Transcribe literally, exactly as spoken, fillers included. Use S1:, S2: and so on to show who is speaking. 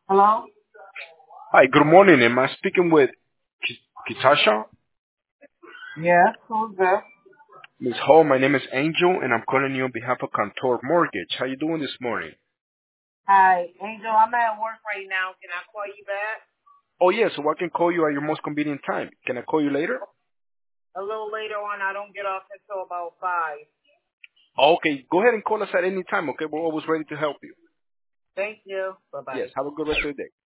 S1: Hello?
S2: Hi, good morning. Am I speaking with Ki- Kitasha?
S1: Yes, who's this?
S2: Miss Hall, my name is Angel, and I'm calling you on behalf of Contour Mortgage. How you doing this morning?
S1: Hi, Angel, I'm at work right now. Can I call you back?
S2: Oh, yeah, so I can call you at your most convenient time. Can I call you later?
S1: A little later on, I don't get off until about five.
S2: Okay, go ahead and call us at any time, okay? We're always ready to help you.
S1: Thank you.
S2: Yes,
S1: Bye-bye.
S2: have a good rest of the day.